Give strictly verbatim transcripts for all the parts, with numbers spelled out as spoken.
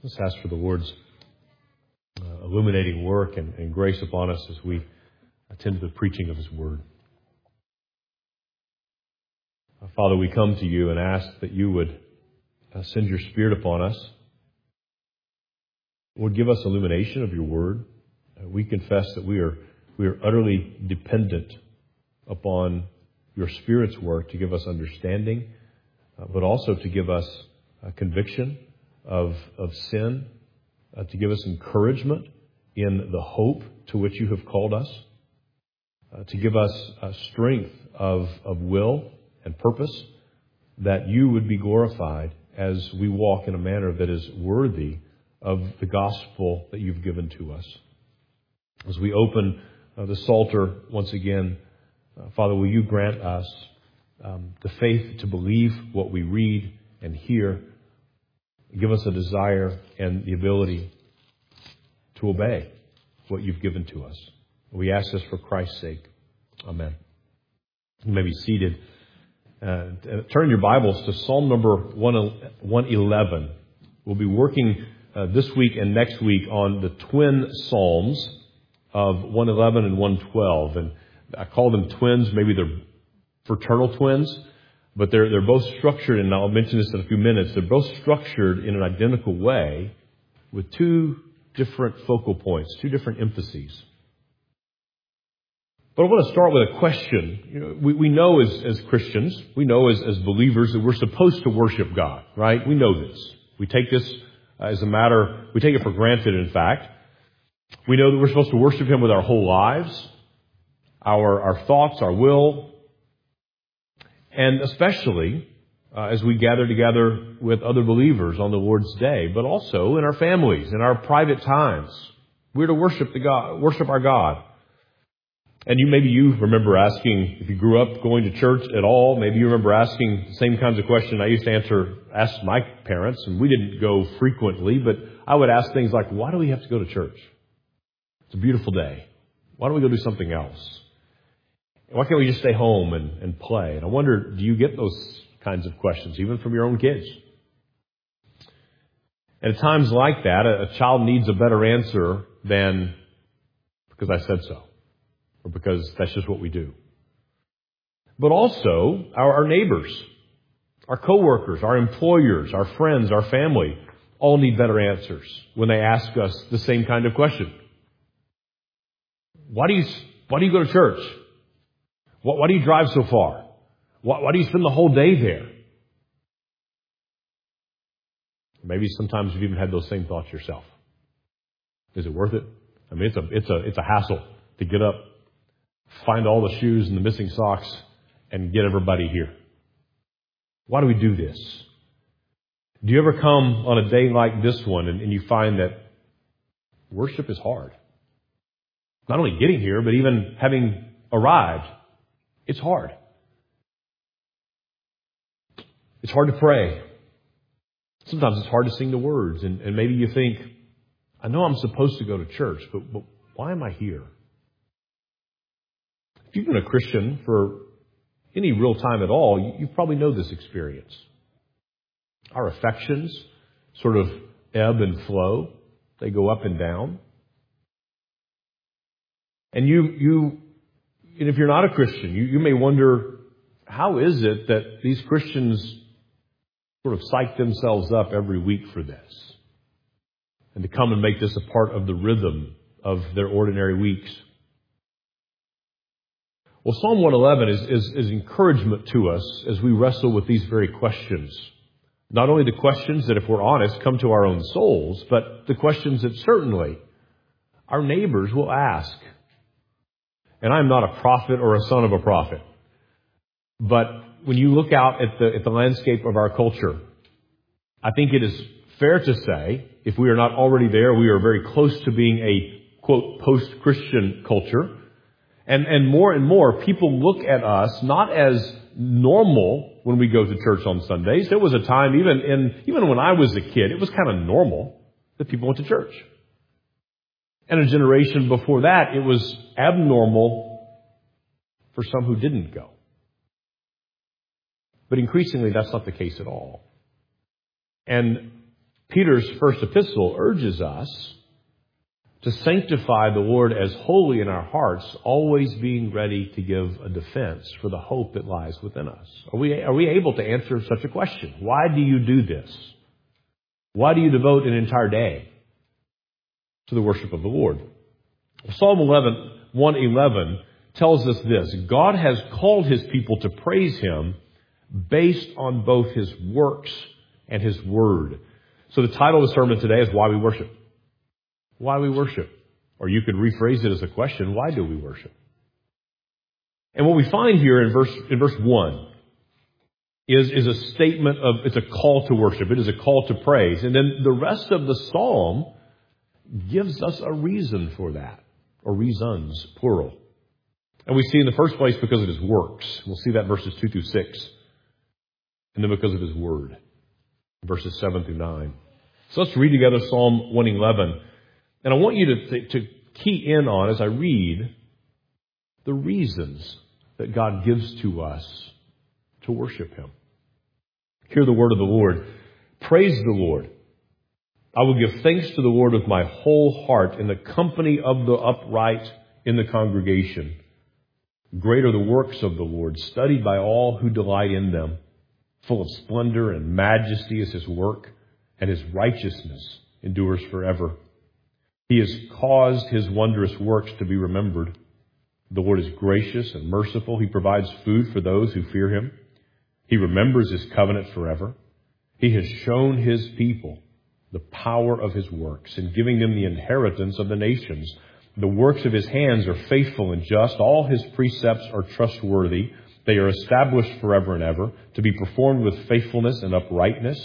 Let's ask for the Lord's uh, illuminating work and, and grace upon us as we attend to the preaching of His Word. Uh, Father, we come to You and ask that You would uh, send Your Spirit upon us. Lord, give us illumination of Your Word. Uh, we confess that we are we are utterly dependent upon Your Spirit's work to give us understanding, uh, but also to give us uh, conviction of of sin, uh, to give us encouragement in the hope to which You have called us, uh, to give us uh, strength of, of will and purpose, that You would be glorified as we walk in a manner that is worthy of the gospel that You've given to us. As we open uh, the Psalter once again, uh, Father, will You grant us um, the faith to believe what we read and hear. Give us a desire and the ability to obey what You've given to us. We ask this for Christ's sake. Amen. You may be seated. Uh, turn your Bibles to Psalm number one eleven. We'll be working uh, this week and next week on the twin Psalms of one eleven and one twelve. And I call them twins. Maybe they're fraternal twins. But they're they're both structured, and I'll mention this in a few minutes, they're both structured in an identical way with two different focal points, two different emphases. But I want to start with a question. You know, we, we know as, as Christians, we know as, as believers that we're supposed to worship God, right? We know this. We take this as a matter, we take it for granted, in fact. We know that we're supposed to worship Him with our whole lives, our, our thoughts, our will, and especially uh, as we gather together with other believers on the Lord's Day, but also in our families, in our private times. We're to worship the God, worship our God. And you maybe you remember asking, if you grew up going to church at all, maybe you remember asking the same kinds of questions I used to answer, ask my parents, and we didn't go frequently, but I would ask things like, why do we have to go to church? It's a beautiful day. Why don't we go do something else? Why can't we just stay home and, and play? And I wonder, do you get those kinds of questions, even from your own kids? And at times like that, a, a child needs a better answer than because I said so, or because that's just what we do. But also, our, our neighbors, our coworkers, our employers, our friends, our family, all need better answers when they ask us the same kind of question. Why do you, why do you go to church? Why do you drive so far? Why do you spend the whole day there? Maybe sometimes you've even had those same thoughts yourself. Is it worth it? I mean, it's a it's a it's a hassle to get up, find all the shoes and the missing socks, and get everybody here. Why do we do this? Do you ever come on a day like this one and, and you find that worship is hard? Not only getting here, but even having arrived. It's hard. It's hard to pray. Sometimes it's hard to sing the words. And, and maybe you think, I know I'm supposed to go to church, but, but why am I here? If you've been a Christian for any real time at all, you, you probably know this experience. Our affections sort of ebb and flow. They go up and down. And you, you, And if you're not a Christian, you, you may wonder, how is it that these Christians sort of psych themselves up every week for this? And to come and make this a part of the rhythm of their ordinary weeks. Well, Psalm one eleven is, is, is encouragement to us as we wrestle with these very questions. Not only the questions that, if we're honest, come to our own souls, but the questions that certainly our neighbors will ask. And I'm not a prophet or a son of a prophet. But when you look out at the, at the landscape of our culture, I think it is fair to say, if we are not already there, we are very close to being a, quote, post-Christian culture. And, and more and more, people look at us not as normal when we go to church on Sundays. There was a time, even in, even when I was a kid, it was kind of normal that people went to church. And a generation before that, it was abnormal for some who didn't go. But increasingly, that's not the case at all. And Peter's first epistle urges us to sanctify the Lord as holy in our hearts, always being ready to give a defense for the hope that lies within us. Are we, are we able to answer such a question? Why do you do this? Why do you devote an entire day to the worship of the Lord? Psalm eleven, one eleven tells us this: God has called His people to praise Him based on both His works and His word. So the title of the sermon today is Why We Worship. Why we worship. Or you could rephrase it as a question: why do we worship? And what we find here in verse in verse one is, is a statement of, it's a call to worship. It is a call to praise. And then the rest of the psalm gives us a reason for that, or reasons, plural. And we see in the first place because of His works. We'll see that in verses two through six. And then because of His word, verses seven through nine. So let's read together Psalm one eleven. And I want you to, th- to key in on, as I read, the reasons that God gives to us to worship Him. Hear the word of the Lord. Praise the Lord. I will give thanks to the Lord with my whole heart in the company of the upright in the congregation. Great are the works of the Lord, studied by all who delight in them. Full of splendor and majesty is His work, and His righteousness endures forever. He has caused His wondrous works to be remembered. The Lord is gracious and merciful. He provides food for those who fear Him. He remembers His covenant forever. He has shown His people the power of His works in giving them the inheritance of the nations. The works of His hands are faithful and just. All His precepts are trustworthy. They are established forever and ever, to be performed with faithfulness and uprightness.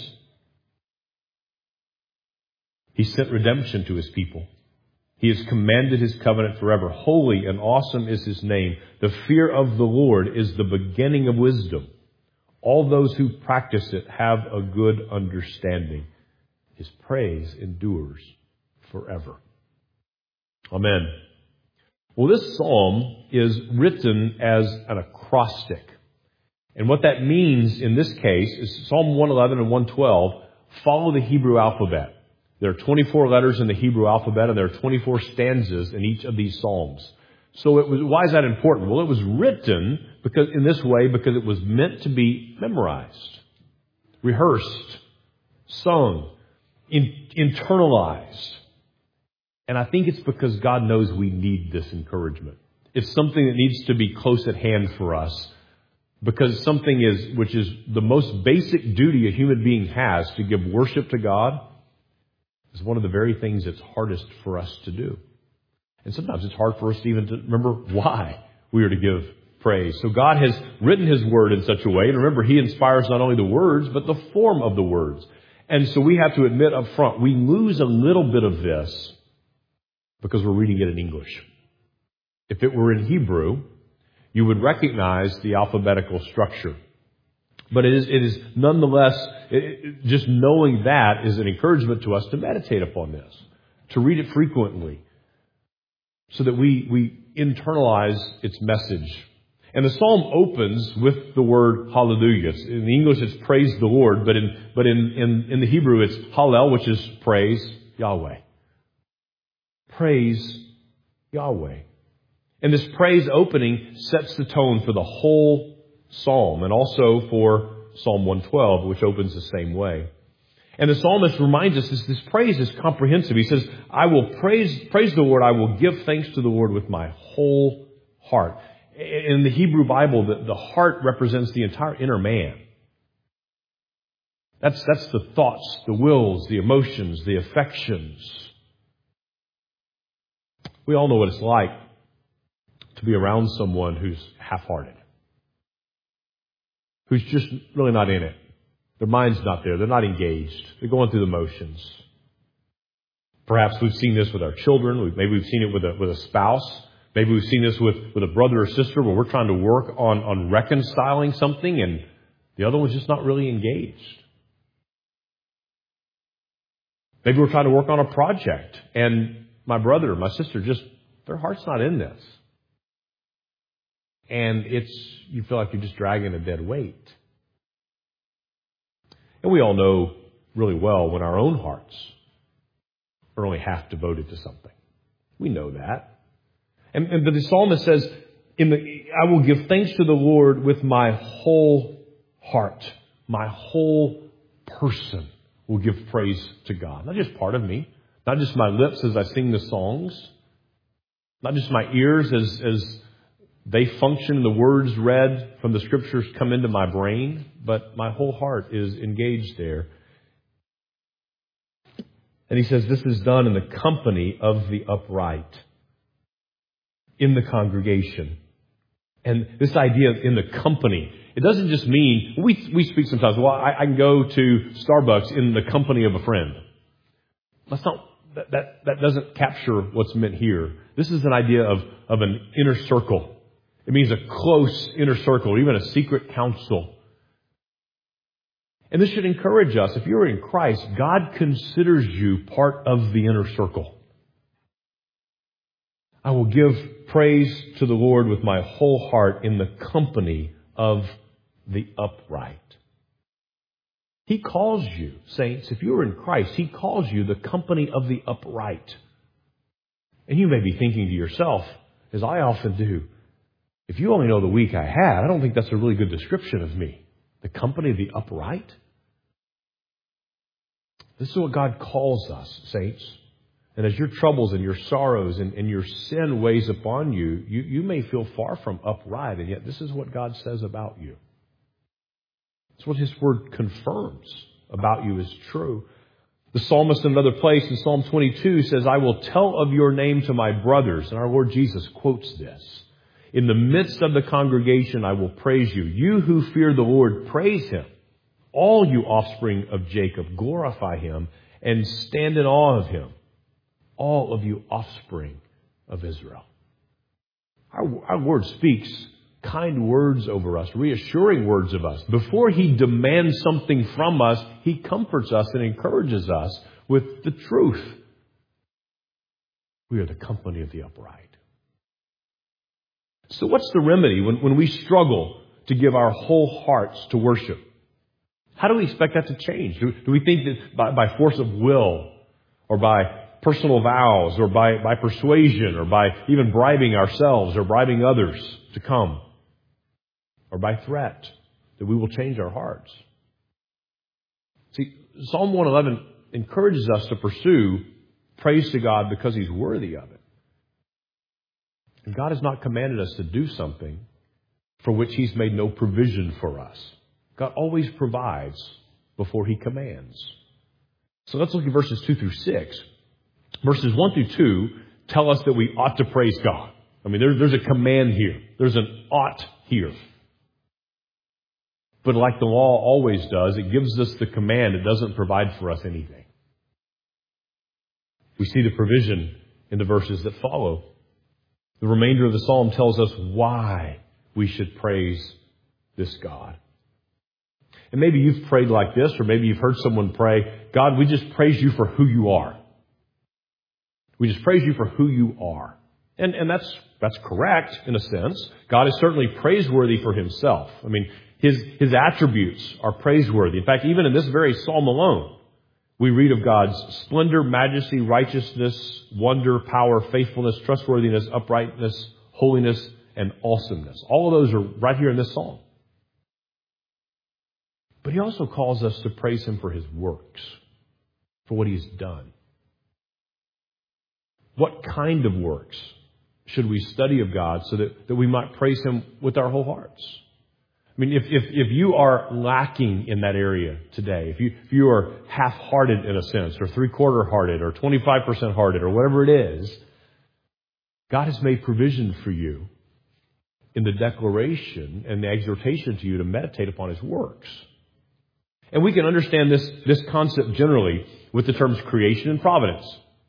He sent redemption to His people. He has commanded His covenant forever. Holy and awesome is His name. The fear of the Lord is the beginning of wisdom. All those who practice it have a good understanding. His praise endures forever. Amen. Well, this psalm is written as an acrostic. And what that means in this case is Psalm one eleven and one twelve follow the Hebrew alphabet. There are twenty-four letters in the Hebrew alphabet, and there are twenty-four stanzas in each of these psalms. So it was, why is that important? Well, it was written because in this way because it was meant to be memorized, rehearsed, sung, in, internalized. And I think it's because God knows we need this encouragement. It's something that needs to be close at hand for us, because something is, which is the most basic duty a human being has, to give worship to God, is one of the very things that's hardest for us to do. And sometimes it's hard for us to even to remember why we are to give praise. So God has written His word in such a way. And remember, He inspires not only the words, but the form of the words. And so we have to admit up front, we lose a little bit of this because we're reading it in English. If it were in Hebrew, you would recognize the alphabetical structure. But it is, it is nonetheless, it, it, just knowing that is an encouragement to us to meditate upon this, to read it frequently, so that we, we internalize its message. And the psalm opens with the word hallelujah. In the English, it's praise the Lord, but in, but in, in, in the Hebrew, it's hallel, which is praise Yahweh. Praise Yahweh. And this praise opening sets the tone for the whole psalm, and also for Psalm one twelve, which opens the same way. And the psalmist reminds us this, this praise is comprehensive. He says, I will praise, praise the Lord. I will give thanks to the Lord with my whole heart. In the Hebrew Bible, the, the heart represents the entire inner man. That's, that's the thoughts, the wills, the emotions, the affections. We all know what it's like to be around someone who's half-hearted, who's just really not in it. Their mind's not there. They're not engaged. They're going through the motions. Perhaps we've seen this with our children. Maybe we've seen it with a, with a spouse. Maybe we've seen this with, with a brother or sister where we're trying to work on, on reconciling something and the other one's just not really engaged. Maybe we're trying to work on a project and my brother or my sister just, their heart's not in this. And it's, you feel like you're just dragging a dead weight. And we all know really well when our own hearts are only half devoted to something. We know that. And, and but the psalmist says, "In the I will give thanks to the Lord with my whole heart, my whole person will give praise to God." Not just part of me, not just my lips as I sing the songs, not just my ears as as they function, the words read from the Scriptures come into my brain, but my whole heart is engaged there. And he says this is done in the company of the upright, in the congregation. And this idea of in the company, it doesn't just mean, we we speak sometimes, well, I, I can go to Starbucks in the company of a friend. That's not, that, that, that doesn't capture what's meant here. This is an idea of, of an inner circle. It means a close inner circle, even a secret council. And this should encourage us. If you're in Christ, God considers you part of the inner circle. I will give praise to the Lord with my whole heart in the company of the upright. He calls you, saints, if you're in Christ, He calls you the company of the upright. And you may be thinking to yourself, as I often do, if you only know the week I had, I don't think that's a really good description of me. The company of the upright? This is what God calls us, saints. And as your troubles and your sorrows and, and your sin weighs upon you, you, you may feel far from upright, and yet this is what God says about you. It's what His Word confirms about you is true. The psalmist in another place in Psalm twenty-two says, "I will tell of your name to my brothers." And our Lord Jesus quotes this. "In the midst of the congregation, I will praise you. You who fear the Lord, praise Him. All you offspring of Jacob, glorify Him and stand in awe of Him. All of you offspring of Israel." Our, our Lord speaks kind words over us, reassuring words of us. Before He demands something from us, He comforts us and encourages us with the truth. We are the company of the upright. So what's the remedy when, when we struggle to give our whole hearts to worship? How do we expect that to change? Do, do we think that by, by force of will or by personal vows or by, by persuasion or by even bribing ourselves or bribing others to come or by threat that we will change our hearts? See, Psalm one eleven encourages us to pursue praise to God because He's worthy of it. And God has not commanded us to do something for which He's made no provision for us. God always provides before He commands. So let's look at verses two through six. Verses one through two tell us that we ought to praise God. I mean, there, there's a command here. There's an ought here. But like the law always does, it gives us the command. It doesn't provide for us anything. We see the provision in the verses that follow. The remainder of the psalm tells us why we should praise this God. And maybe you've prayed like this, or maybe you've heard someone pray, "God, we just praise you for who you are. We just praise you for who you are." And, and that's, that's correct in a sense. God is certainly praiseworthy for Himself. I mean, His, His attributes are praiseworthy. In fact, even in this very psalm alone, we read of God's splendor, majesty, righteousness, wonder, power, faithfulness, trustworthiness, uprightness, holiness, and awesomeness. All of those are right here in this psalm. But He also calls us to praise Him for His works, for what He's done. What kind of works should we study of God so that, that we might praise Him with our whole hearts? I mean, if, if, if you are lacking in that area today, if you, if you are half-hearted in a sense, or three-quarter hearted, or twenty-five percent hearted, or whatever it is, God has made provision for you in the declaration and the exhortation to you to meditate upon His works. And we can understand this, this concept generally with the terms creation and providence.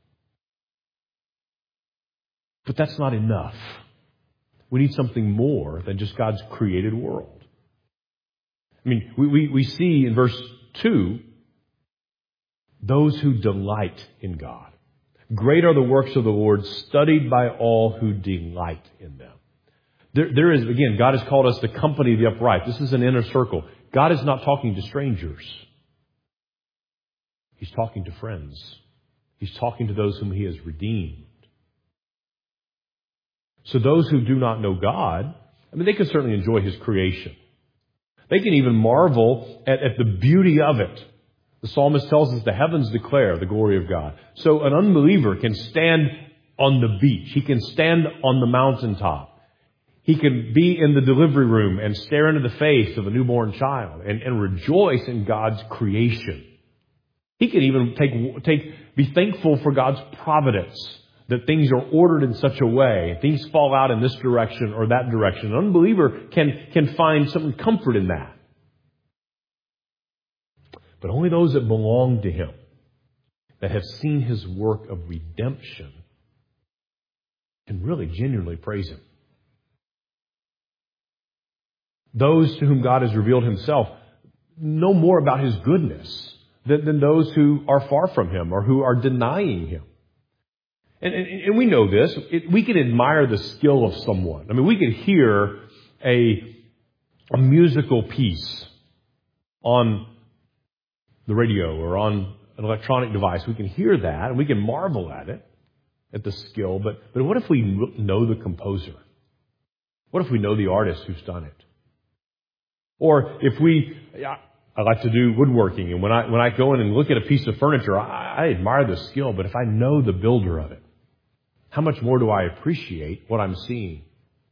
But that's not enough. We need something more than just God's created world. I mean, we, we, we see in verse two, those who delight in God. Great are the works of the Lord, studied by all who delight in them. There, there is, again, God has called us the company of the upright. This is an inner circle. God is not talking to strangers. He's talking to friends. He's talking to those whom He has redeemed. So those who do not know God, I mean, they can certainly enjoy His creation. They can even marvel at, at the beauty of it. The psalmist tells us the heavens declare the glory of God. So an unbeliever can stand on the beach. He can stand on the mountaintop. He can be in the delivery room and stare into the face of a newborn child and, and rejoice in God's creation. He can even take, take, be thankful for God's providence, that things are ordered in such a way, things fall out in this direction or that direction. An unbeliever can, can find some comfort in that. But only those that belong to Him, that have seen His work of redemption, can really genuinely praise Him. Those to whom God has revealed Himself know more about His goodness than, than those who are far from Him or who are denying Him. And, and, and we know this. It, we can admire the skill of someone. I mean, we could hear a, a musical piece on the radio or on an electronic device. We can hear that and we can marvel at it, at the skill. But, but what if we know the composer? What if we know the artist who's done it? Or if we, I like to do woodworking, and when I when I go in and look at a piece of furniture, I, I admire the skill, but if I know the builder of it, how much more do I appreciate what I'm seeing?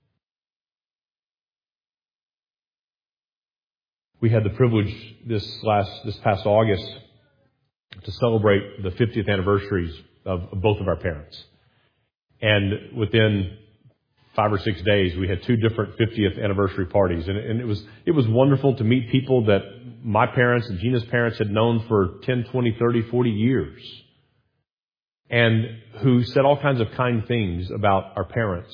We had the privilege this last this past August to celebrate the fiftieth anniversaries of, of both of our parents. And within five or six days, we had two different fiftieth anniversary parties. And, and it was it was wonderful to meet people that my parents and Gina's parents had known for ten, twenty, thirty, forty years. And who said all kinds of kind things about our parents.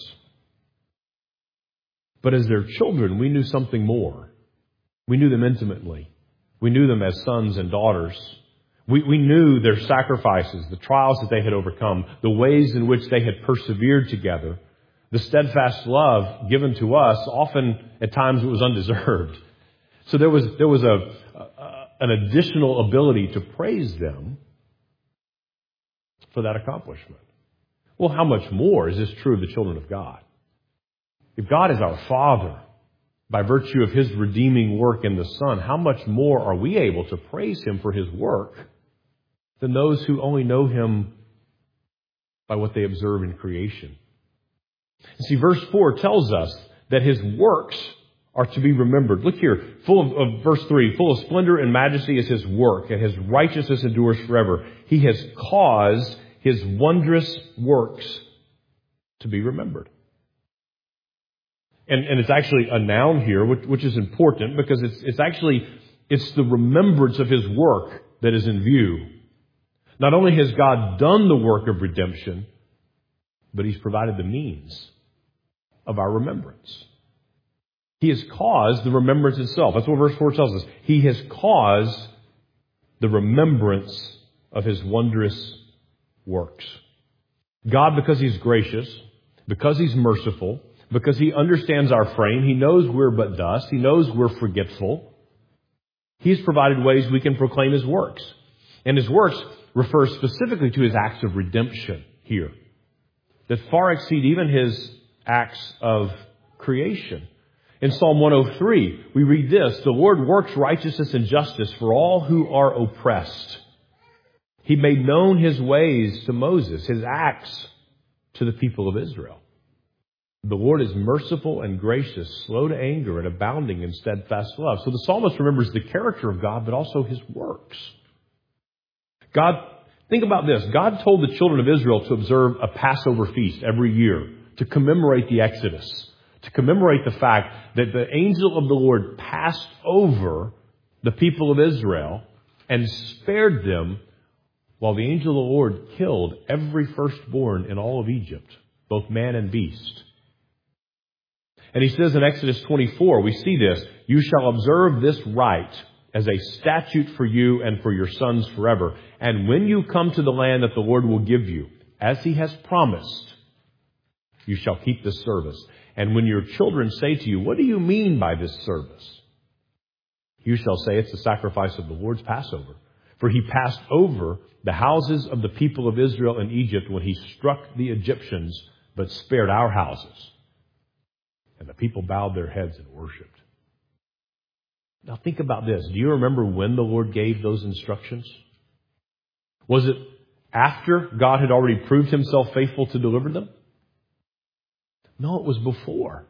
But as their children, we knew something more. We knew them intimately. We knew them as sons and daughters. We, we knew their sacrifices, the trials that they had overcome, the ways in which they had persevered together, the steadfast love given to us. Often, at times, it was undeserved. So there was there was a, a an additional ability to praise them for that accomplishment. Well, how much more is this true of the children of God? If God is our Father, by virtue of His redeeming work in the Son, how much more are we able to praise Him for His work than those who only know Him by what they observe in creation? See, verse four tells us that His works are to be remembered. Look here, full of, of verse three, full of splendor and majesty is His work, and His righteousness endures forever. He has caused His wondrous works to be remembered. And, and it's actually a noun here, which, which is important because it's, it's actually, it's the remembrance of His work that is in view. Not only has God done the work of redemption, but He's provided the means of our remembrance. He has caused the remembrance itself. That's what verse four tells us. He has caused the remembrance of His wondrous works. God, because He's gracious, because He's merciful, because He understands our frame, He knows we're but dust, He knows we're forgetful, He's provided ways we can proclaim His works. And His works refer specifically to His acts of redemption here, that far exceed even His acts of creation. In Psalm one oh three, we read this: the Lord works righteousness and justice for all who are oppressed. He made known His ways to Moses, His acts to the people of Israel. The Lord is merciful and gracious, slow to anger, and abounding in steadfast love. So the psalmist remembers the character of God, but also His works. God, think about this. God told the children of Israel to observe a Passover feast every year to commemorate the Exodus, to commemorate the fact that the angel of the Lord passed over the people of Israel and spared them while the angel of the Lord killed every firstborn in all of Egypt, both man and beast. And He says in Exodus twenty-four, we see this: you shall observe this rite as a statute for you and for your sons forever. And when you come to the land that the Lord will give you, as He has promised, you shall keep this service. And when your children say to you, what do you mean by this service? You shall say, it's the sacrifice of the Lord's Passover. For he passed over the houses of the people of Israel in Egypt when he struck the Egyptians, but spared our houses. And the people bowed their heads and worshipped. Now think about this. Do you remember when the Lord gave those instructions? Was it after God had already proved himself faithful to deliver them? No, it was before.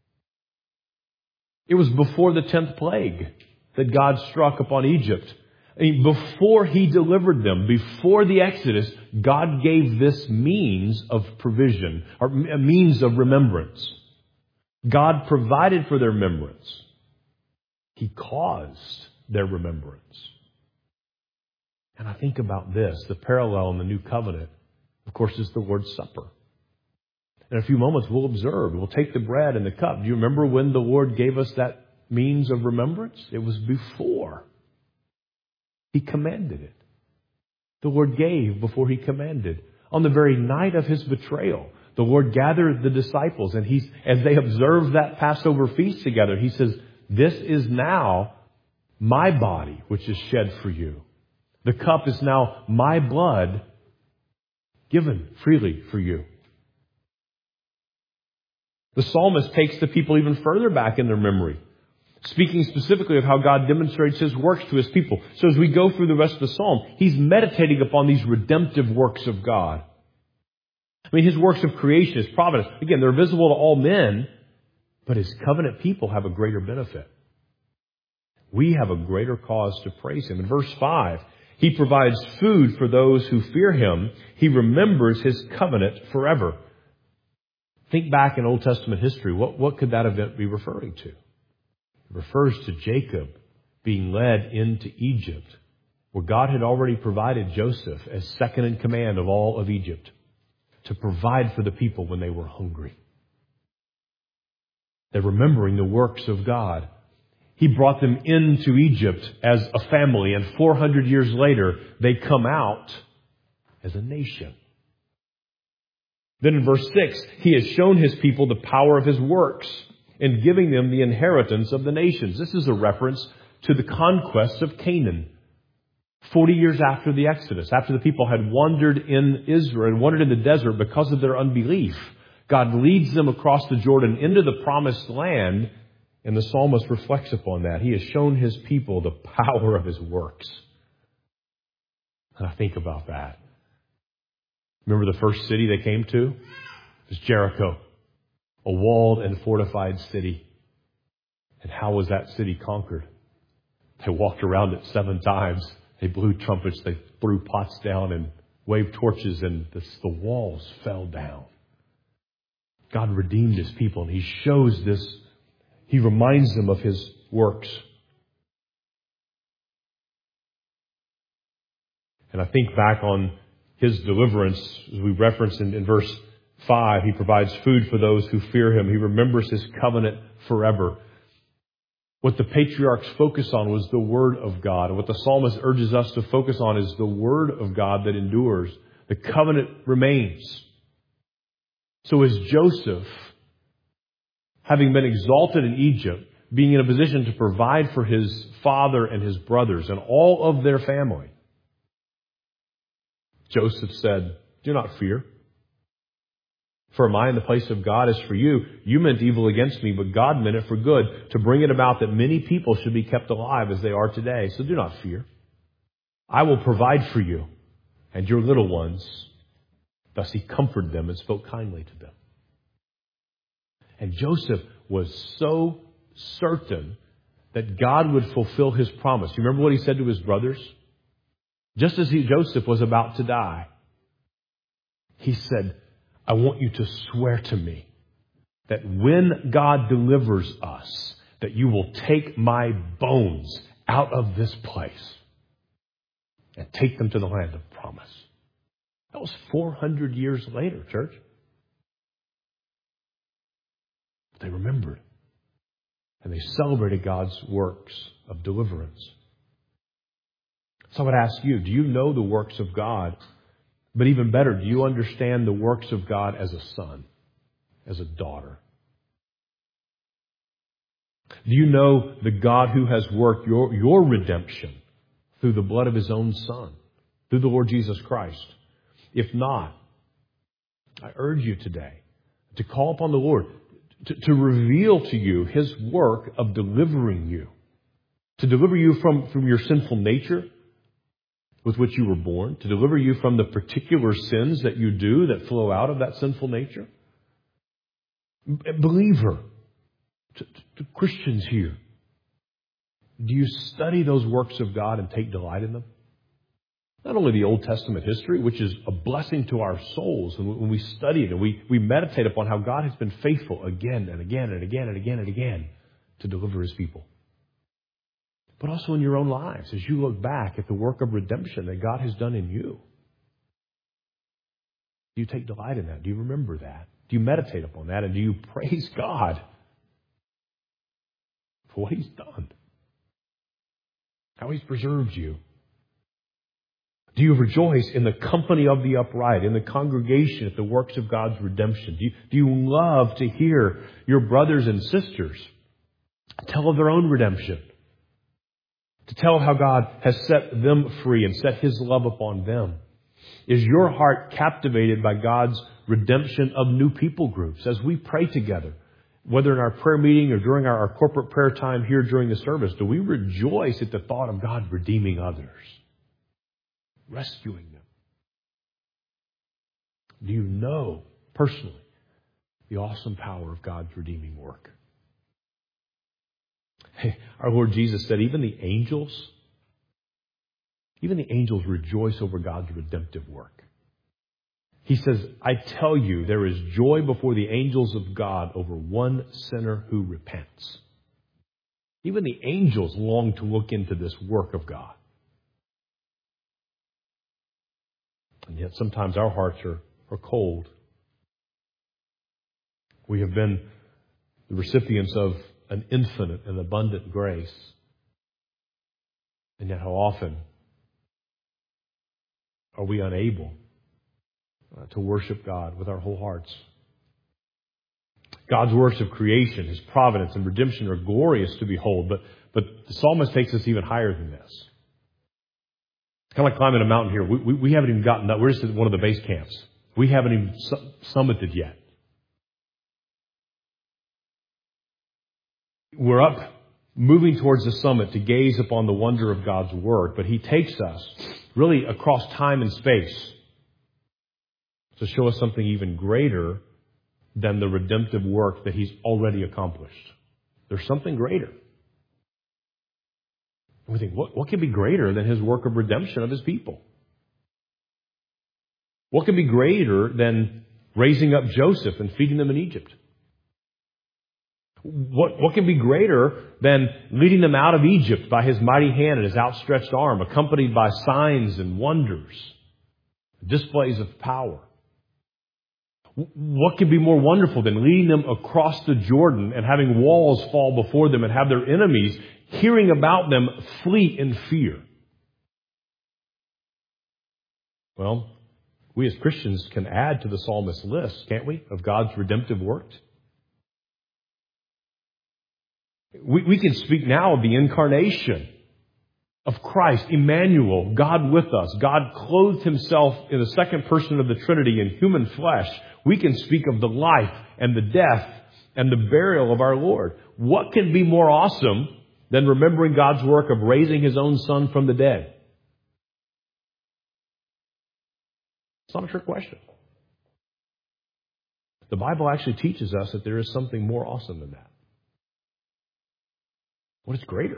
It was before the tenth plague that God struck upon Egypt. I mean, before he delivered them, before the Exodus, God gave this means of provision, or a means of remembrance. God provided for their remembrance. He caused their remembrance. And I think about this, the parallel in the New Covenant, of course, is the Lord's Supper. In a few moments, we'll observe. We'll take the bread and the cup. Do you remember when the Lord gave us that means of remembrance? It was before he commanded it. The Lord gave before he commanded. On the very night of his betrayal, the Lord gathered the disciples, and he's, as they observed that Passover feast together, he says, "This is now my body, which is shed for you. The cup is now my blood given freely for you." The psalmist takes the people even further back in their memory, speaking specifically of how God demonstrates his works to his people. So as we go through the rest of the psalm, he's meditating upon these redemptive works of God. I mean, his works of creation, his providence, again, they're visible to all men, but his covenant people have a greater benefit. We have a greater cause to praise him. In verse five, he provides food for those who fear him. He remembers his covenant forever. Think back in Old Testament history. What, what could that event be referring to? It refers to Jacob being led into Egypt, where God had already provided Joseph as second in command of all of Egypt to provide for the people when they were hungry. They're remembering the works of God. He brought them into Egypt as a family, and four hundred years later, they come out as a nation. Then in verse six, he has shown his people the power of his works in giving them the inheritance of the nations. This is a reference to the conquest of Canaan. Forty years after the Exodus, after the people had wandered in Israel and wandered in the desert because of their unbelief, God leads them across the Jordan into the promised land, and the psalmist reflects upon that. He has shown his people the power of his works. And I think about that. Remember the first city they came to? It was Jericho, a walled and fortified city. And how was that city conquered? They walked around it seven times. They blew trumpets, they threw pots down and waved torches, and the, the walls fell down. God redeemed his people, and he shows this. He reminds them of his works. And I think back on his deliverance, as we referenced in, in verse five, he provides food for those who fear him. He remembers his covenant forever. What the patriarchs focus on was the Word of God. And what the psalmist urges us to focus on is the Word of God that endures. The covenant remains. So as Joseph, having been exalted in Egypt, being in a position to provide for his father and his brothers and all of their family, Joseph said, "Do not fear. For am I in the place of God as for you? You meant evil against me, but God meant it for good, to bring it about that many people should be kept alive as they are today. So do not fear. I will provide for you and your little ones." Thus he comforted them and spoke kindly to them. And Joseph was so certain that God would fulfill his promise. You remember what he said to his brothers? Just as he, Joseph was about to die, he said, "I want you to swear to me that when God delivers us, that you will take my bones out of this place and take them to the land of promise." That was four hundred years later, church. They remembered. And they celebrated God's works of deliverance. So I would ask you, do you know the works of God? But even better, do you understand the works of God as a son, as a daughter? Do you know the God who has worked your, your redemption through the blood of His own Son, through the Lord Jesus Christ. If not, I urge you today to call upon the Lord to, to reveal to you His work of delivering you, to deliver you from, from your sinful nature with which you were born, to deliver you from the particular sins that you do that flow out of that sinful nature. Believer, to, to Christians here, do you study those works of God and take delight in them? Not only the Old Testament history, which is a blessing to our souls, and when we study it and we, we meditate upon how God has been faithful again and again and again and again and again to deliver His people. But also in your own lives, as you look back at the work of redemption that God has done in you. Do you take delight in that? Do you remember that? Do you meditate upon that? And do you praise God for what He's done? How He's preserved you? Do you rejoice in the company of the upright, in the congregation at the works of God's redemption? Do you, do you love to hear your brothers and sisters tell of their own redemption? To tell how God has set them free and set His love upon them? Is your heart captivated by God's redemption of new people groups as we pray together? Whether in our prayer meeting or during our, our corporate prayer time here during the service, do we rejoice at the thought of God redeeming others? Rescuing them? Do you know personally the awesome power of God's redeeming work? Hey, our Lord Jesus said even the angels, even the angels rejoice over God's redemptive work. He says, I tell you, there is joy before the angels of God over one sinner who repents. Even the angels long to look into this work of God. And yet sometimes our hearts are, are cold. We have been the recipients of an infinite and abundant grace. And yet how often are we unable uh, to worship God with our whole hearts? God's works of creation, His providence and redemption are glorious to behold, but, but the psalmist takes us even higher than this. It's kind of like climbing a mountain here. We, we, we haven't even gotten up. We're just at one of the base camps. We haven't even su- summited yet. We're up, moving towards the summit to gaze upon the wonder of God's Word, but He takes us really across time and space to show us something even greater than the redemptive work that He's already accomplished. There's something greater. We think, what, what can be greater than His work of redemption of His people? What can be greater than raising up Joseph and feeding them in Egypt? What, what can be greater than leading them out of Egypt by His mighty hand and His outstretched arm, accompanied by signs and wonders, displays of power? What could be more wonderful than leading them across the Jordan and having walls fall before them and have their enemies, hearing about them, flee in fear? Well, we as Christians can add to the psalmist's list, can't we, of God's redemptive works? We, we can speak now of the incarnation of Christ, Emmanuel, God with us. God clothed Himself in the second person of the Trinity in human flesh. We can speak of the life and the death and the burial of our Lord. What can be more awesome than remembering God's work of raising His own Son from the dead? It's not a trick question. The Bible actually teaches us that there is something more awesome than that. What is greater?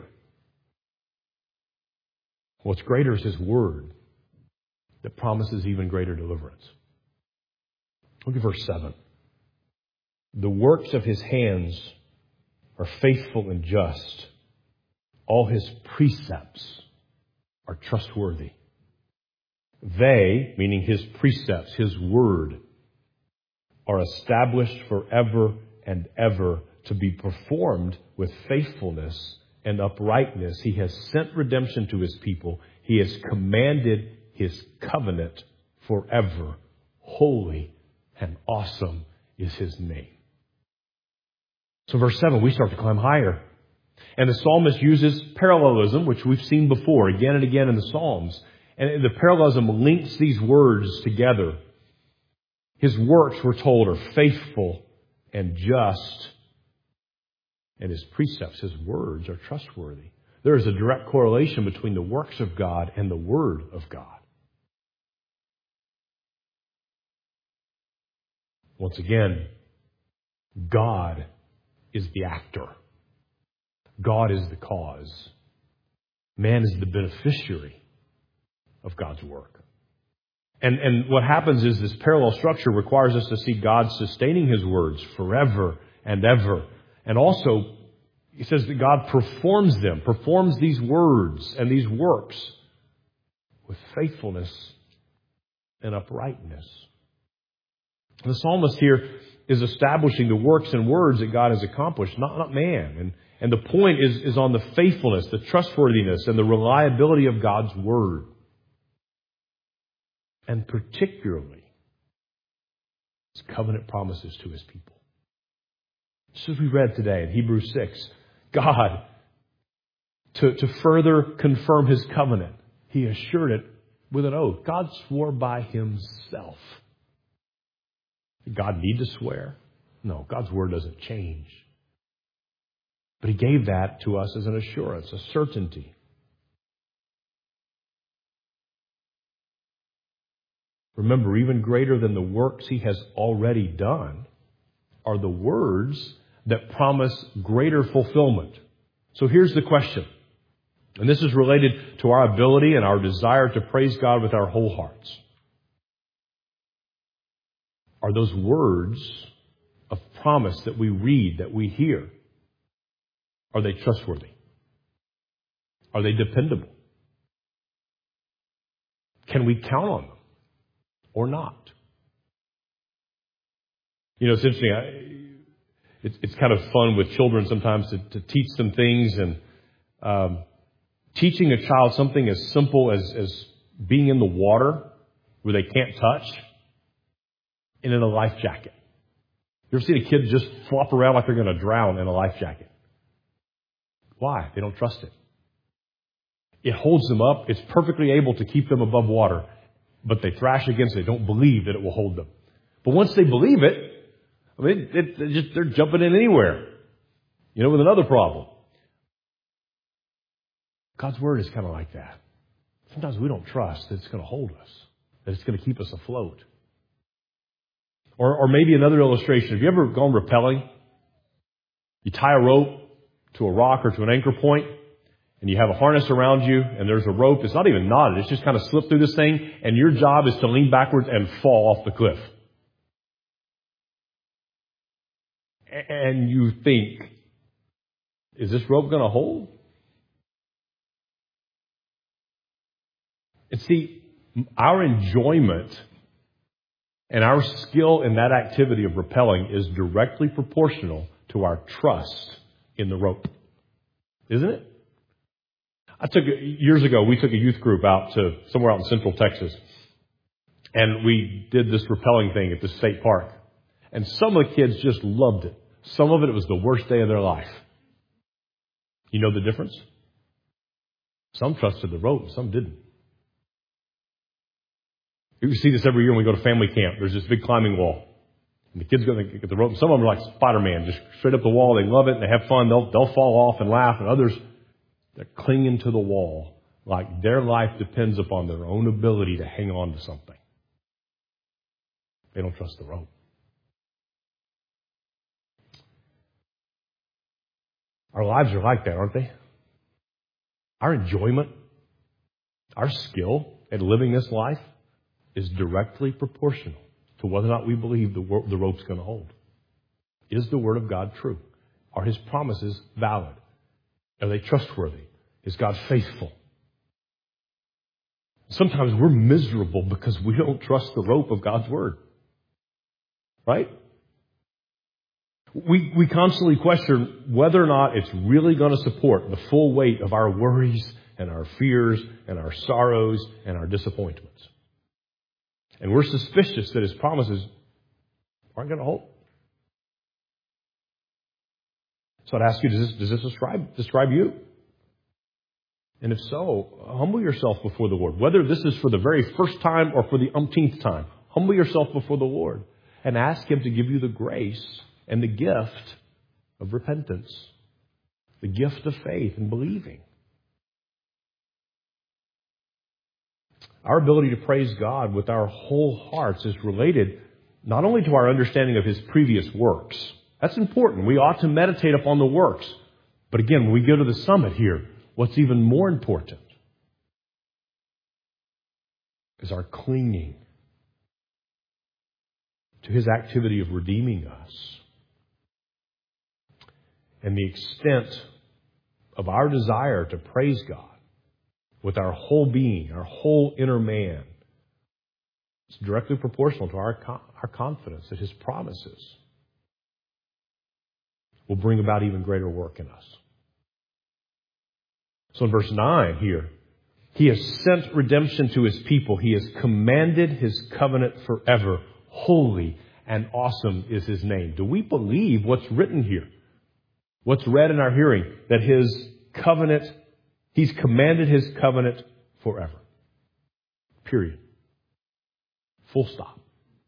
What's greater is His Word that promises even greater deliverance. Look at verse seven. The works of His hands are faithful and just. All His precepts are trustworthy. They, meaning His precepts, His Word, are established forever and ever to be performed with faithfulness and uprightness. He has sent redemption to His people. He has commanded His covenant forever. Holy and awesome is His name. So verse seven, we start to climb higher. And the psalmist uses parallelism, which we've seen before again and again in the Psalms. And the parallelism links these words together. His works, we're told, are faithful and just. And His precepts, His words, are trustworthy. There is a direct correlation between the works of God and the Word of God. Once again, God is the actor. God is the cause. Man is the beneficiary of God's work. And, and what happens is this parallel structure requires us to see God sustaining His words forever and ever. And also, He says that God performs them, performs these words and these works with faithfulness and uprightness. The psalmist here is establishing the works and words that God has accomplished, not, not man. And, and the point is, is on the faithfulness, the trustworthiness, and the reliability of God's Word. And particularly, His covenant promises to His people. Just as we read today in Hebrews six, God, to, to further confirm His covenant, He assured it with an oath. God swore by Himself. Did God need to swear? No, God's Word doesn't change. But He gave that to us as an assurance, a certainty. Remember, even greater than the works He has already done are the words that promise greater fulfillment. So here's the question. And this is related to our ability and our desire to praise God with our whole hearts. Are those words of promise that we read, that we hear, are they trustworthy? Are they dependable? Can we count on them or not? You know, it's interesting. I, it's, it's kind of fun with children sometimes to, to teach them things. And um, teaching a child something as simple as, as being in the water where they can't touch and in a life jacket. You ever seen a kid just flop around like they're going to drown in a life jacket? Why? They don't trust it. It holds them up. It's perfectly able to keep them above water. But they thrash against it. They don't believe that it will hold them. But once they believe it, I mean, it, it, just, they're jumping in anywhere. You know, with another problem. God's Word is kind of like that. Sometimes we don't trust that it's going to hold us, that it's going to keep us afloat. Or, or maybe another illustration. Have you ever gone rappelling? You tie a rope to a rock or to an anchor point, and you have a harness around you, and there's a rope. It's not even knotted. It's just kind of slipped through this thing, and your job is to lean backwards and fall off the cliff. And you think, is this rope going to hold? And see, our enjoyment and our skill in that activity of rappelling is directly proportional to our trust in the rope. Isn't it? I took, years ago, we took a youth group out to somewhere out in Central Texas. And we did this rappelling thing at the state park. And some of the kids just loved it. Some of it, it was the worst day of their life. You know the difference? Some trusted the rope and some didn't. You see this every year when we go to family camp. There's this big climbing wall. And the kids go and get the rope. Some of them are like Spider-Man, just straight up the wall. They love it and they have fun. They'll, they'll fall off and laugh. And others, they're clinging to the wall like their life depends upon their own ability to hang on to something. They don't trust the rope. Our lives are like that, aren't they? Our enjoyment, our skill at living this life is directly proportional to whether or not we believe the, the rope's going to hold. Is the Word of God true? Are His promises valid? Are they trustworthy? Is God faithful? Sometimes we're miserable because we don't trust the rope of God's Word. Right? We, we constantly question whether or not it's really going to support the full weight of our worries and our fears and our sorrows and our disappointments. And we're suspicious that His promises aren't going to hold. So I'd ask you, does this, does this describe, describe you? And if so, humble yourself before the Lord. Whether this is for the very first time or for the umpteenth time, humble yourself before the Lord and ask Him to give you the grace and the gift of repentance, the gift of faith and believing. Our ability to praise God with our whole hearts is related not only to our understanding of His previous works. That's important. We ought to meditate upon the works. But again, when we go to the summit here, what's even more important is our clinging to His activity of redeeming us and the extent of our desire to praise God with our whole being, our whole inner man. It's directly proportional to our, our confidence that His promises will bring about even greater work in us. So in verse nine here, He has sent redemption to His people. He has commanded His covenant forever. Holy and awesome is His name. Do we believe what's written here? What's read in our hearing? That His covenant, He's commanded His covenant forever. Period. Full stop.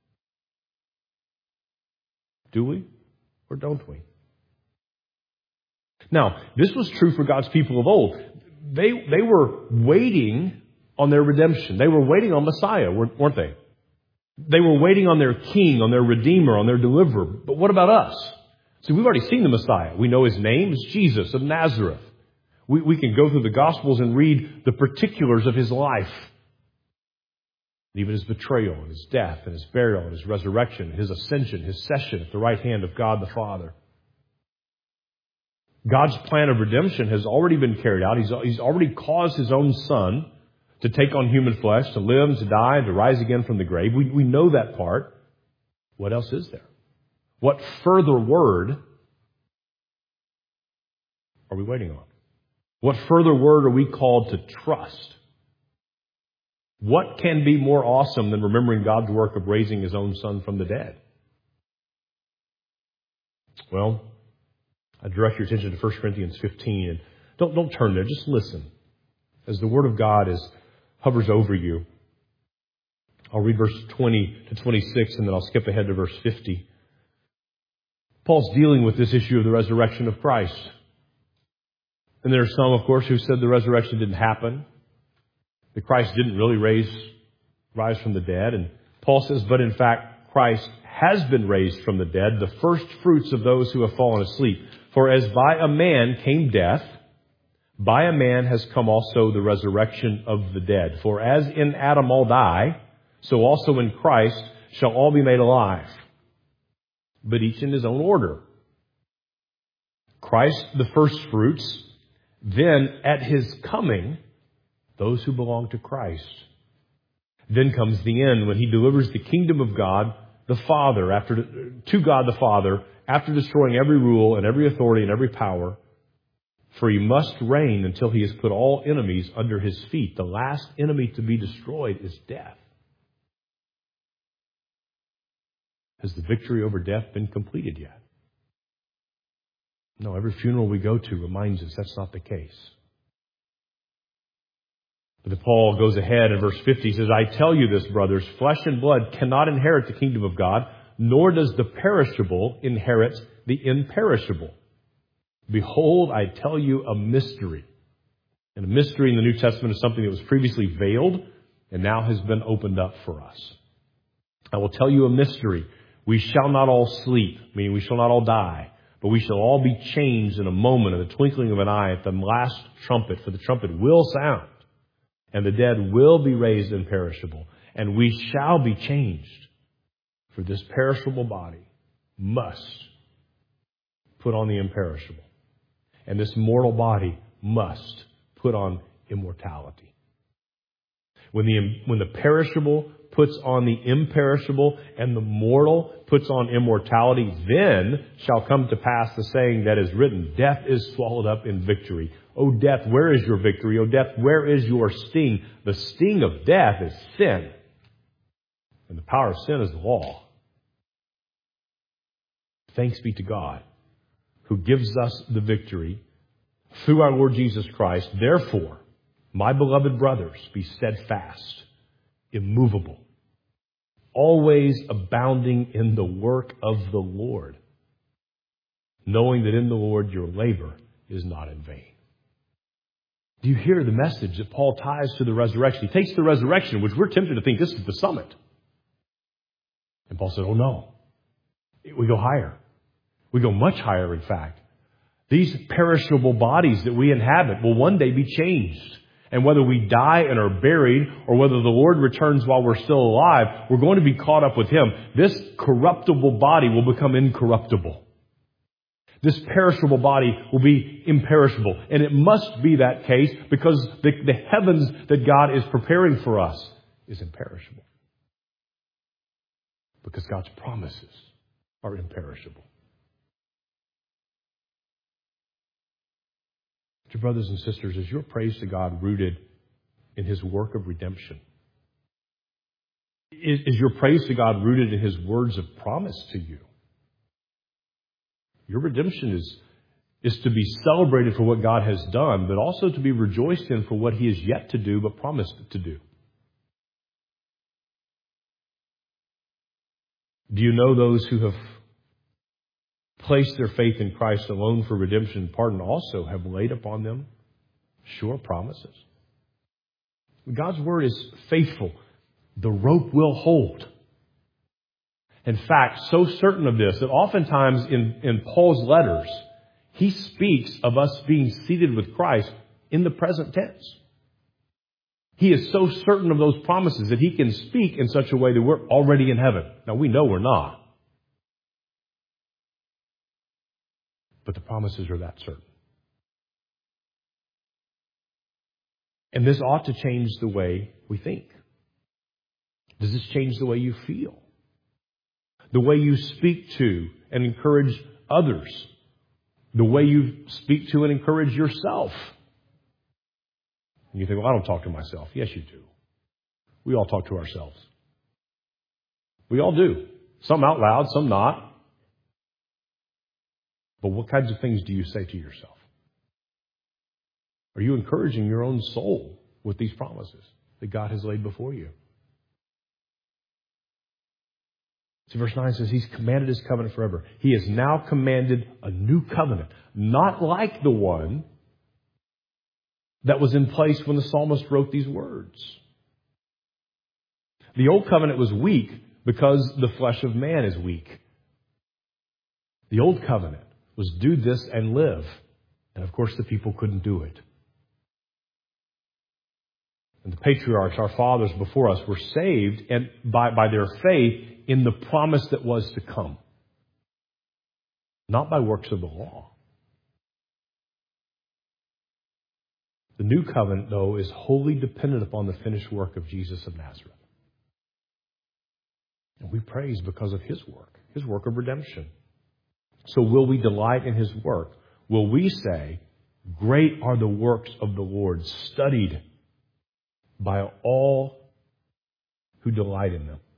Do we or don't we? Now, this was true for God's people of old. They, they were waiting on their redemption. They were waiting on Messiah, weren't they? They were waiting on their King, on their Redeemer, on their Deliverer. But what about us? See, we've already seen the Messiah. We know His name is Jesus of Nazareth. We, we can go through the Gospels and read the particulars of His life. Even His betrayal, and His death, and His burial, and His resurrection, His ascension, His session at the right hand of God the Father. God's plan of redemption has already been carried out. He's, he's already caused His own Son to take on human flesh, to live and to die and to rise again from the grave. We, we know that part. What else is there? What further word are we waiting on? What further word are we called to trust? What can be more awesome than remembering God's work of raising His own Son from the dead? Well, I direct your attention to First Corinthians fifteen. And don't, don't turn there. Just listen. As the Word of God is, hovers over you. I'll read verse twenty to twenty-six, and then I'll skip ahead to verse fifty. Paul's dealing with this issue of the resurrection of Christ. And there are some, of course, who said the resurrection didn't happen. That Christ didn't really raise, rise from the dead. And Paul says, but in fact, Christ has been raised from the dead, the first fruits of those who have fallen asleep. For as by a man came death, by a man has come also the resurrection of the dead. For as in Adam all die, so also in Christ shall all be made alive, but each in his own order. Christ the first fruits, then at His coming, those who belong to Christ. Then comes the end when He delivers the kingdom of God the Father, after to God the Father, after destroying every rule and every authority and every power. For He must reign until He has put all enemies under His feet. The last enemy to be destroyed is death. Has the victory over death been completed yet? No, every funeral we go to reminds us that's not the case. But Paul goes ahead in verse fifty, he says, I tell you this, brothers, flesh and blood cannot inherit the kingdom of God, nor does the perishable inherit the imperishable. Behold, I tell you a mystery. And a mystery in the New Testament is something that was previously veiled and now has been opened up for us. I will tell you a mystery. We shall not all sleep, meaning we shall not all die, but we shall all be changed in a moment, in the twinkling of an eye, at the last trumpet, for the trumpet will sound. And the dead will be raised imperishable, and we shall be changed. For this perishable body must put on the imperishable, and this mortal body must put on immortality. When the, when the perishable puts on the imperishable, and the mortal puts on immortality, then shall come to pass the saying that is written, death is swallowed up in victory. O death, where is your victory? O death, where is your sting? The sting of death is sin, and the power of sin is the law. Thanks be to God, who gives us the victory through our Lord Jesus Christ. Therefore, my beloved brothers, be steadfast, immovable, always abounding in the work of the Lord, knowing that in the Lord your labor is not in vain. Do you hear the message that Paul ties to the resurrection? He takes the resurrection, which we're tempted to think this is the summit. And Paul said, oh no. We go higher. We go much higher, in fact. These perishable bodies that we inhabit will one day be changed. And whether we die and are buried, or whether the Lord returns while we're still alive, we're going to be caught up with Him. This corruptible body will become incorruptible. This perishable body will be imperishable. And it must be that case because the, the heavens that God is preparing for us is imperishable. Because God's promises are imperishable. Dear brothers and sisters, is your praise to God rooted in His work of redemption? Is, is your praise to God rooted in His words of promise to you? Your redemption is, is to be celebrated for what God has done, but also to be rejoiced in for what He is yet to do, but promised to do. Do you know those who have placed their faith in Christ alone for redemption and pardon also have laid upon them sure promises? God's word is faithful. The rope will hold. In fact, so certain of this that oftentimes in, in Paul's letters, he speaks of us being seated with Christ in the present tense. He is so certain of those promises that he can speak in such a way that we're already in heaven. Now, we know we're not. But the promises are that certain. And this ought to change the way we think. Does this change the way you feel? The way you speak to and encourage others? The way you speak to and encourage yourself? And you think, well, I don't talk to myself. Yes, you do. We all talk to ourselves. We all do. Some out loud, some not. But what kinds of things do you say to yourself? Are you encouraging your own soul with these promises that God has laid before you? See, verse nine says, He's commanded His covenant forever. He has now commanded a new covenant, not like the one that was in place when the psalmist wrote these words. The old covenant was weak because the flesh of man is weak. The old covenant was do this and live. And of course the people couldn't do it. And the patriarchs, our fathers before us, were saved and by, by their faith in the promise that was to come. Not by works of the law. The new covenant, though, is wholly dependent upon the finished work of Jesus of Nazareth. And we praise because of His work, His work of redemption. So will we delight in His work? Will we say, great are the works of the Lord, studied by all who delight in them?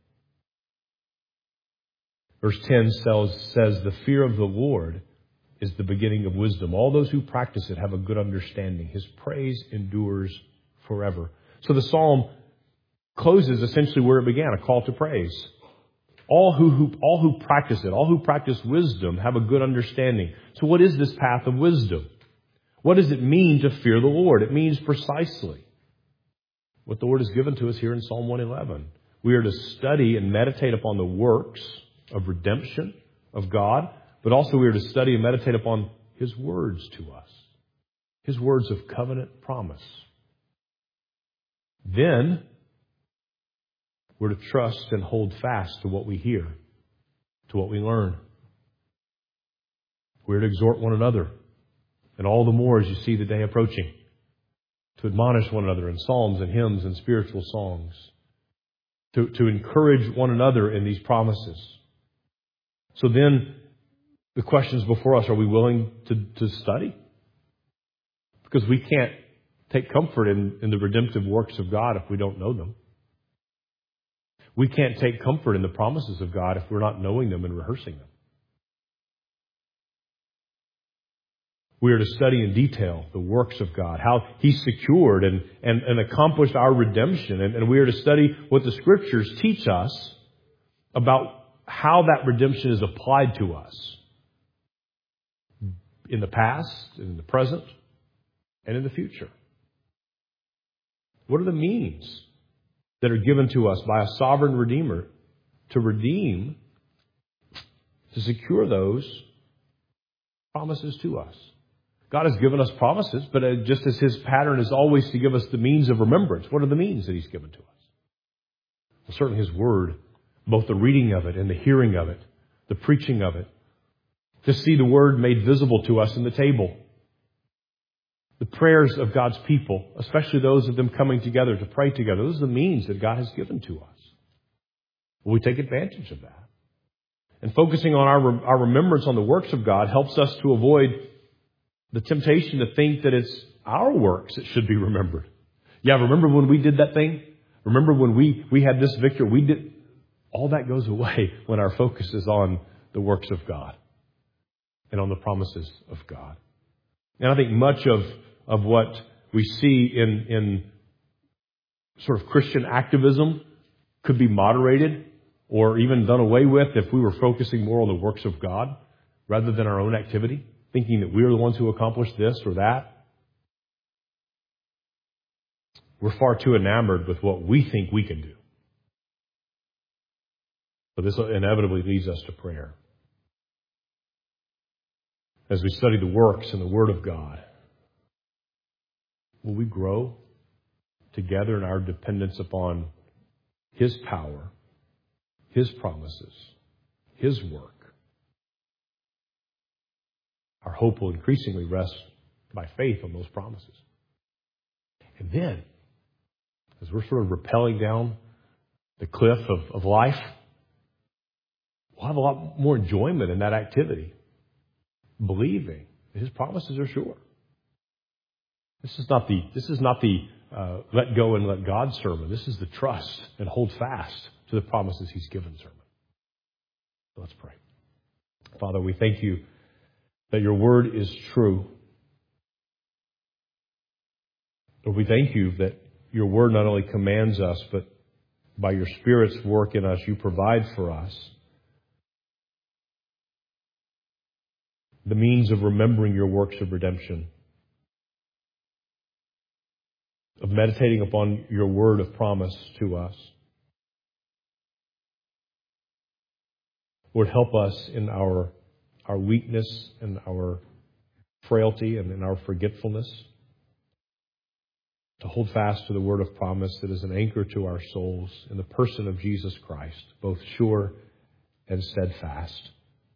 Verse ten says, the fear of the Lord is the beginning of wisdom. All those who practice it have a good understanding. His praise endures forever. So the psalm closes essentially where it began, a call to praise. All who, who, all who practice it, all who practice wisdom have a good understanding. So what is this path of wisdom? What does it mean to fear the Lord? It means precisely what the Lord has given to us here in Psalm one eleven. We are to study and meditate upon the works of redemption of God, but also we are to study and meditate upon His words to us. His words of covenant promise. Then we're to trust and hold fast to what we hear, to what we learn. We're to exhort one another, and all the more as you see the day approaching, to admonish one another in psalms and hymns and spiritual songs, to, to encourage one another in these promises. So then the questions before us, are we willing to, to study? Because we can't take comfort in, in the redemptive works of God if we don't know them. We can't take comfort in the promises of God if we're not knowing them and rehearsing them. We are to study in detail the works of God, how He secured and, and, and accomplished our redemption. And, and we are to study what the Scriptures teach us about how that redemption is applied to us in the past, in the present, and in the future. What are the means that are given to us by a sovereign Redeemer to redeem, to secure those promises to us? God has given us promises, but just as His pattern is always to give us the means of remembrance, what are the means that He's given to us? Well, certainly His Word, both the reading of it and the hearing of it, the preaching of it, to see the Word made visible to us in the table. The prayers of God's people, especially those of them coming together to pray together, those are the means that God has given to us. Will we take advantage of that? And focusing on our, our remembrance on the works of God helps us to avoid the temptation to think that it's our works that should be remembered. Yeah, remember when we did that thing? Remember when we, we had this victory? We did. All that goes away when our focus is on the works of God and on the promises of God. And I think much of, of what we see in, in sort of Christian activism could be moderated or even done away with if we were focusing more on the works of God rather than our own activity, thinking that we are the ones who accomplished this or that. We're far too enamored with what we think we can do. But this inevitably leads us to prayer. As we study the works and the Word of God, will we grow together in our dependence upon His power, His promises, His work? Our hope will increasingly rest by faith on those promises. And then, as we're sort of rappelling down the cliff of, of life, we'll have a lot more enjoyment in that activity, believing that His promises are sure. This is not the this is not the uh, let go and let God sermon. This is the trust and hold fast to the promises He's given sermon. So let's pray. Father, we thank You that Your word is true. Lord, we thank You that Your word not only commands us, but by Your Spirit's work in us, You provide for us the means of remembering Your works of redemption, of meditating upon Your word of promise to us. Lord, help us in our, our weakness and our frailty and in our forgetfulness to hold fast to the word of promise that is an anchor to our souls in the person of Jesus Christ, both sure and steadfast.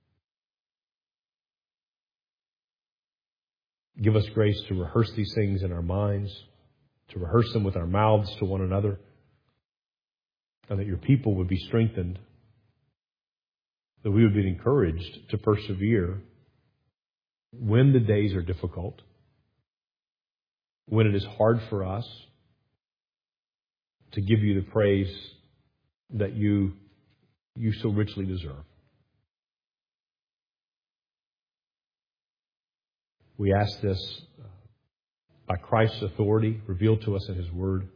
Give us grace to rehearse these things in our minds, to rehearse them with our mouths to one another, and that Your people would be strengthened, that we would be encouraged to persevere when the days are difficult, when it is hard for us to give You the praise that you, you so richly deserve. We ask this by Christ's authority revealed to us in His Word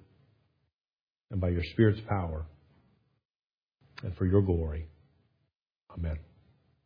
and by Your Spirit's power and for Your glory. Amen.